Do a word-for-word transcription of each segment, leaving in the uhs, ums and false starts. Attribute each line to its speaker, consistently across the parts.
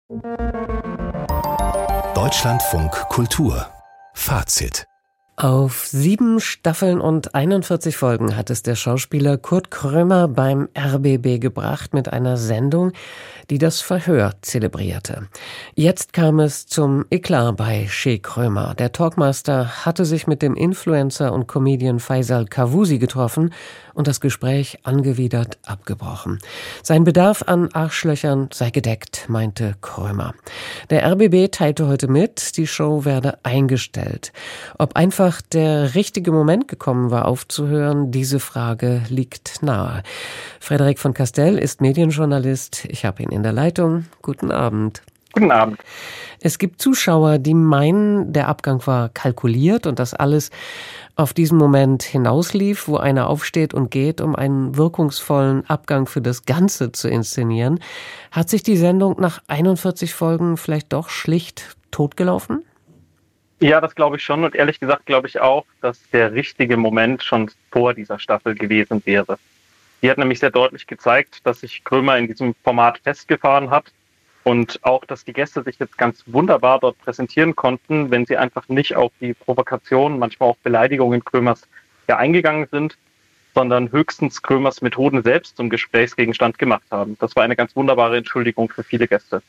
Speaker 1: Deutschlandfunk Kultur Fazit.
Speaker 2: Auf sieben Staffeln und einundvierzig Folgen hat es der Schauspieler Kurt Krömer beim R B B gebracht mit einer Sendung, die das Verhör zelebrierte. Jetzt kam es zum Eklat bei Chez Krömer. Der Talkmaster hatte sich mit dem Influencer und Comedian Faisal Kavusi getroffen und das Gespräch angewidert abgebrochen. Sein Bedarf an Arschlöchern sei gedeckt, meinte Krömer. Der R B B teilte heute mit, die Show werde eingestellt. Ob einfach der richtige Moment gekommen war, aufzuhören, diese Frage liegt nahe. Frederik von Castell ist Medienjournalist. Ich habe ihn in der Leitung. Guten Abend.
Speaker 3: Guten Abend.
Speaker 2: Es gibt Zuschauer, die meinen, der Abgang war kalkuliert und dass alles auf diesen Moment hinauslief, wo einer aufsteht und geht, um einen wirkungsvollen Abgang für das Ganze zu inszenieren. Hat sich die Sendung nach einundvierzig Folgen vielleicht doch schlicht totgelaufen?
Speaker 3: Ja, das glaube ich schon. Und ehrlich gesagt glaube ich auch, dass der richtige Moment schon vor dieser Staffel gewesen wäre. Die hat nämlich sehr deutlich gezeigt, dass sich Krömer in diesem Format festgefahren hat und auch, dass die Gäste sich jetzt ganz wunderbar dort präsentieren konnten, wenn sie einfach nicht auf die Provokationen, manchmal auch Beleidigungen Krömers ja eingegangen sind, sondern höchstens Krömers Methoden selbst zum Gesprächsgegenstand gemacht haben. Das war eine ganz wunderbare Entschuldigung für viele Gäste.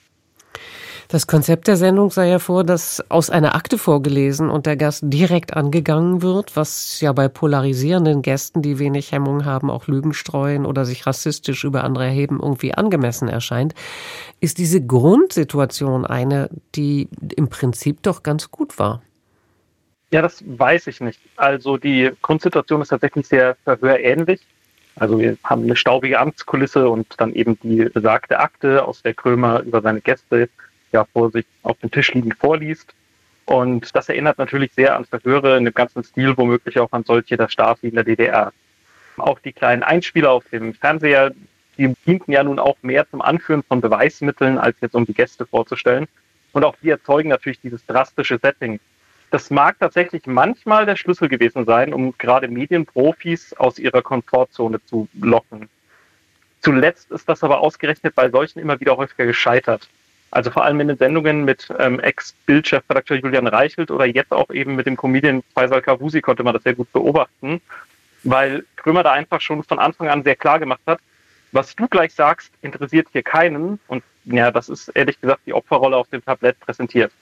Speaker 2: Das Konzept der Sendung sah ja vor, dass aus einer Akte vorgelesen und der Gast direkt angegangen wird, was ja bei polarisierenden Gästen, die wenig Hemmung haben, auch Lügen streuen oder sich rassistisch über andere erheben, irgendwie angemessen erscheint. Ist diese Grundsituation eine, die im Prinzip doch ganz gut war?
Speaker 3: Ja, das weiß ich nicht. Also die Grundsituation ist tatsächlich sehr verhörähnlich. Also wir haben eine staubige Amtskulisse und dann eben die besagte Akte, aus der Krömer über seine Gäste ja vor sich auf dem Tisch liegend vorliest. Und das erinnert natürlich sehr an Verhöre in dem ganzen Stil, womöglich auch an solche der Stasi in der D D R. Auch die kleinen Einspieler auf dem Fernseher, die dienten ja nun auch mehr zum Anführen von Beweismitteln, als jetzt um die Gäste vorzustellen. Und auch die erzeugen natürlich dieses drastische Setting. Das mag tatsächlich manchmal der Schlüssel gewesen sein, um gerade Medienprofis aus ihrer Komfortzone zu locken. Zuletzt ist das aber ausgerechnet bei solchen immer wieder häufiger gescheitert. Also vor allem in den Sendungen mit ähm, Ex-Bild-Chefredakteur Julian Reichelt oder jetzt auch eben mit dem Comedian Faisal Kavusi konnte man das sehr gut beobachten, weil Krömer da einfach schon von Anfang an sehr klar gemacht hat, was du gleich sagst, interessiert hier keinen. Und ja, das ist ehrlich gesagt die Opferrolle auf dem Tablett präsentiert.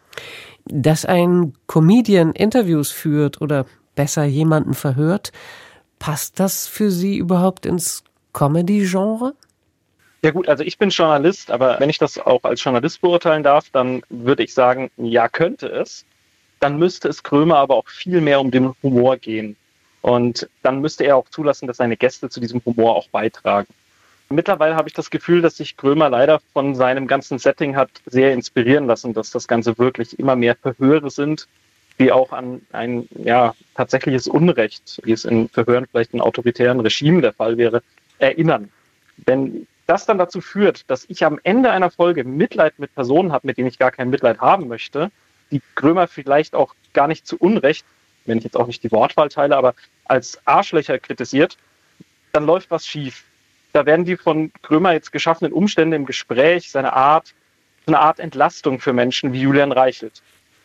Speaker 2: Dass ein Comedian Interviews führt oder besser jemanden verhört, passt das für Sie überhaupt ins Comedy-Genre?
Speaker 3: Ja gut, also ich bin Journalist, aber wenn ich das auch als Journalist beurteilen darf, dann würde ich sagen, ja, könnte es. Dann müsste es Krömer aber auch viel mehr um den Humor gehen. Und dann müsste er auch zulassen, dass seine Gäste zu diesem Humor auch beitragen. Mittlerweile habe ich das Gefühl, dass sich Krömer leider von seinem ganzen Setting hat sehr inspirieren lassen, dass das Ganze wirklich immer mehr Verhöre sind, die auch an ein ja tatsächliches Unrecht, wie es in Verhören vielleicht in autoritären Regimen der Fall wäre, erinnern. Wenn das dann dazu führt, dass ich am Ende einer Folge Mitleid mit Personen habe, mit denen ich gar kein Mitleid haben möchte, die Krömer vielleicht auch gar nicht zu Unrecht, wenn ich jetzt auch nicht die Wortwahl teile, aber als Arschlöcher kritisiert, dann läuft was schief. Da werden die von Krömer jetzt geschaffenen Umstände im Gespräch, seine Art, eine Art Entlastung für Menschen wie Julian Reichelt.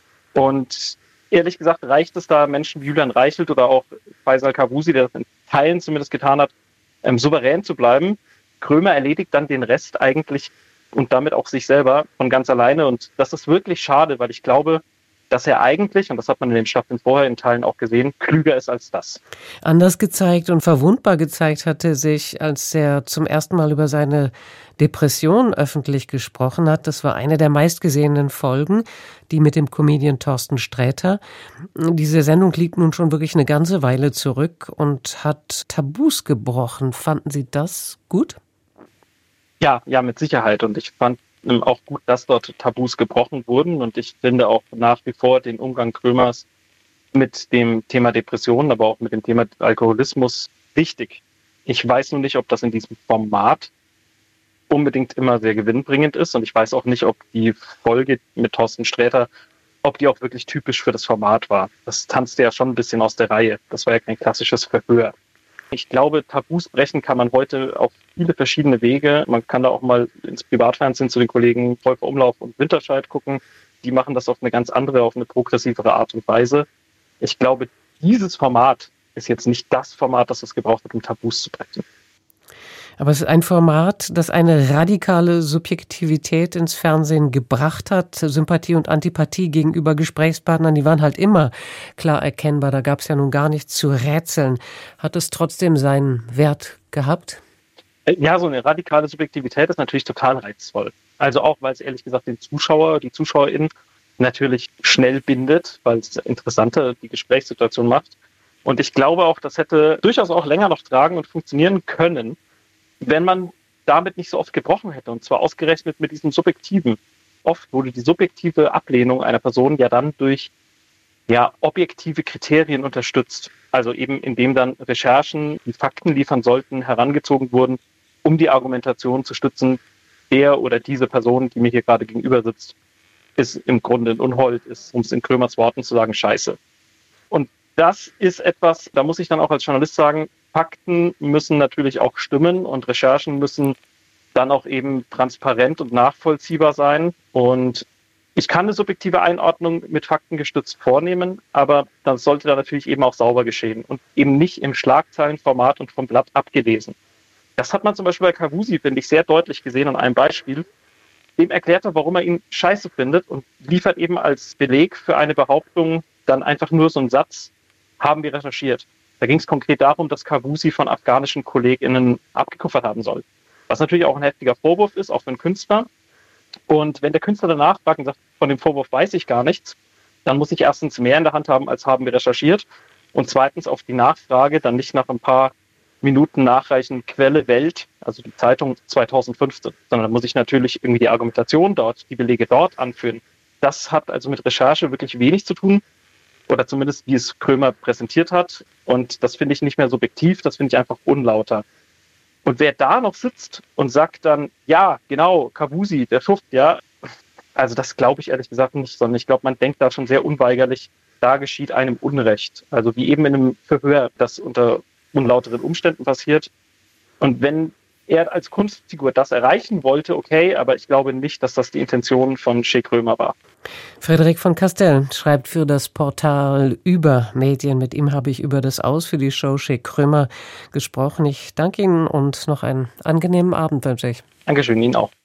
Speaker 3: Und ehrlich gesagt reicht es da Menschen wie Julian Reichelt oder auch Faisal Kavusi, der das in Teilen zumindest getan hat, ähm, souverän zu bleiben. Krömer erledigt dann den Rest eigentlich und damit auch sich selber von ganz alleine. Und das ist wirklich schade, weil ich glaube, dass er eigentlich, und das hat man in den Staffeln vorher in Teilen auch gesehen, klüger ist als das.
Speaker 2: Anders gezeigt und verwundbar gezeigt hatte sich, als er zum ersten Mal über seine Depression öffentlich gesprochen hat. Das war eine der meistgesehenen Folgen, die mit dem Comedian Thorsten Sträter. Diese Sendung liegt nun schon wirklich eine ganze Weile zurück und hat Tabus gebrochen. Fanden Sie das gut?
Speaker 3: Ja, ja, mit Sicherheit. Und ich fand auch gut, dass dort Tabus gebrochen wurden. Und ich finde auch nach wie vor den Umgang Krömers mit dem Thema Depressionen, aber auch mit dem Thema Alkoholismus wichtig. Ich weiß nur nicht, ob das in diesem Format unbedingt immer sehr gewinnbringend ist. Und ich weiß auch nicht, ob die Folge mit Thorsten Sträter, ob die auch wirklich typisch für das Format war. Das tanzte ja schon ein bisschen aus der Reihe. Das war ja kein klassisches Verhör. Ich glaube, Tabus brechen kann man heute auf viele verschiedene Wege. Man kann da auch mal ins Privatfernsehen zu den Kollegen Volker Umlauf und Winterscheid gucken. Die machen das auf eine ganz andere, auf eine progressivere Art und Weise. Ich glaube, dieses Format ist jetzt nicht das Format, das es gebraucht hat, um Tabus zu brechen.
Speaker 2: Aber es ist ein Format, das eine radikale Subjektivität ins Fernsehen gebracht hat. Sympathie und Antipathie gegenüber Gesprächspartnern, die waren halt immer klar erkennbar. Da gab es ja nun gar nichts zu rätseln. Hat es trotzdem seinen Wert gehabt?
Speaker 3: Ja, so eine radikale Subjektivität ist natürlich total reizvoll. Also auch, weil es ehrlich gesagt den Zuschauer, die ZuschauerInnen natürlich schnell bindet, weil es interessanter die Gesprächssituation macht. Und ich glaube auch, das hätte durchaus auch länger noch tragen und funktionieren können, wenn man damit nicht so oft gebrochen hätte. Und zwar ausgerechnet mit diesem Subjektiven. Oft wurde die subjektive Ablehnung einer Person ja dann durch ja, objektive Kriterien unterstützt. Also eben indem dann Recherchen, die Fakten liefern sollten, herangezogen wurden, um die Argumentation zu stützen, der oder diese Person, die mir hier gerade gegenüber sitzt, ist im Grunde ein Unhold, ist, um es in Krömers Worten zu sagen, scheiße. Und das ist etwas, da muss ich dann auch als Journalist sagen, Fakten müssen natürlich auch stimmen und Recherchen müssen dann auch eben transparent und nachvollziehbar sein. Und ich kann eine subjektive Einordnung mit Fakten gestützt vornehmen, aber das sollte dann natürlich eben auch sauber geschehen und eben nicht im Schlagzeilenformat und vom Blatt abgelesen. Das hat man zum Beispiel bei Kavusi, finde ich, sehr deutlich gesehen an einem Beispiel. Dem erklärt er, warum er ihn scheiße findet und liefert eben als Beleg für eine Behauptung dann einfach nur so einen Satz, haben wir recherchiert. Da ging es konkret darum, dass Kavusi von afghanischen KollegInnen abgekupfert haben soll. Was natürlich auch ein heftiger Vorwurf ist, auch für einen Künstler. Und wenn der Künstler danach fragt und sagt, von dem Vorwurf weiß ich gar nichts, dann muss ich erstens mehr in der Hand haben, als haben wir recherchiert. Und zweitens auf die Nachfrage dann nicht nach ein paar Minuten nachreichen, Quelle Welt, also die Zeitung zweitausendfünfzehn, sondern da muss ich natürlich irgendwie die Argumentation dort, die Belege dort anführen. Das hat also mit Recherche wirklich wenig zu tun. Oder zumindest, wie es Krömer präsentiert hat. Und das finde ich nicht mehr subjektiv, das finde ich einfach unlauter. Und wer da noch sitzt und sagt dann, ja, genau, Kavusi, der Schuft, ja, also das glaube ich ehrlich gesagt nicht, sondern ich glaube, man denkt da schon sehr unweigerlich, da geschieht einem Unrecht. Also wie eben in einem Verhör, das unter unlauteren Umständen passiert. Und wenn er als Kunstfigur das erreichen wollte, okay, aber ich glaube nicht, dass das die Intention von Che Krömer war.
Speaker 2: Frederik von Castell schreibt für das Portal Über Medien. Mit ihm habe ich über das Aus für die Show Che Krömer gesprochen. Ich danke Ihnen und noch einen angenehmen Abend wünsche ich.
Speaker 3: Dankeschön, Ihnen auch.